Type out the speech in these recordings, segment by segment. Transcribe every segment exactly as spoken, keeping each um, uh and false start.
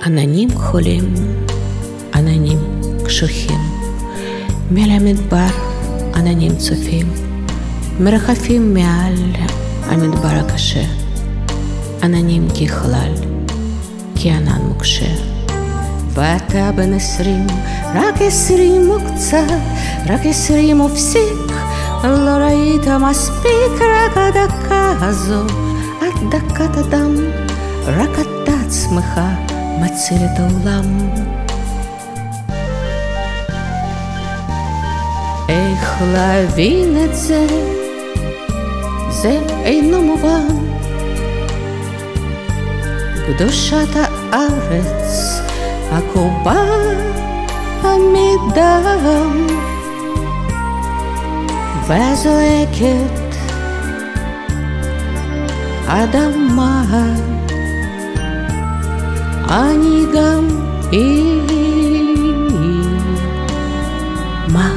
עננים חולים, עננים קשוחים, מעל המדבר עננים צופים, מרחפים מעל המדבר הקשה, עננים ככלל, כענן מוקשה. ואתה בן עשרים, רק עשרים וקצת, רק עשרים ופסיק, לא ראית מספיק, רק הדקה הזו, עד דקת אדם, רק אתה עצמך מציל את העולם. איך להבין את זה? זה אינו מובן. קדושת הארץ עקובה מדם וזועקת אדמה. אני גם אימא.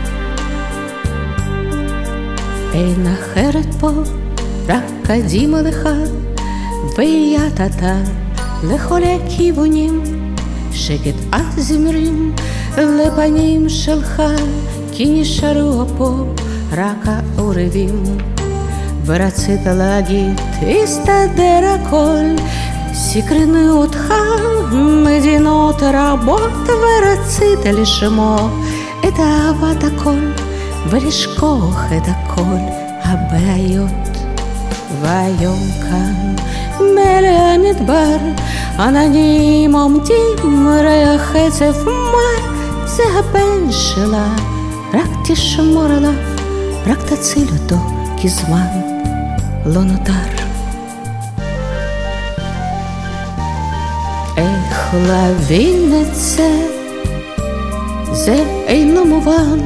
אין אחרת פה, רק קדימה לך ויד אתה לכל הכיוונים. שקט הזמרים לפנים שלך, כי נשארו פה רק העורבים. ורצית להגיד הסתדר הכל, סקרנו אותך מדינות רבות, ורצית לשמוע את אהבת הכל ולשכוח את הכל הבעיות. והיום כאן מעל המדבר עננים עומדים, ריח עצב מר, זה הבן שלה, רק תשמור עליו, רק תציל אותו, כי זמן לא נותר. איך להבין את זה? זה אינו מובן.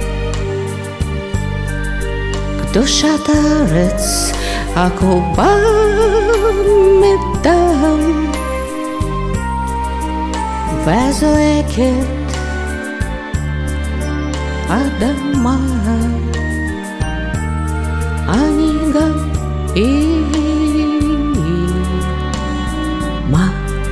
קדושת הארץ עקובה מדם וזועקת אדמה. אני גם אימא.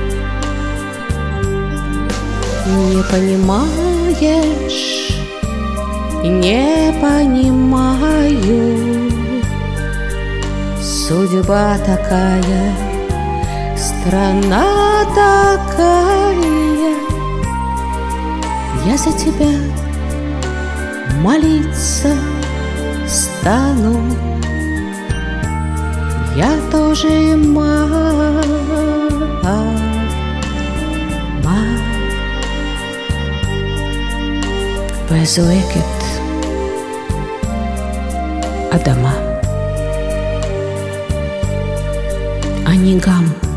Не понимаешь, не понимаю, судьба такая, страна такая. Я за тебя молиться стану, я тоже мама. וזועקת אדמה. אני גם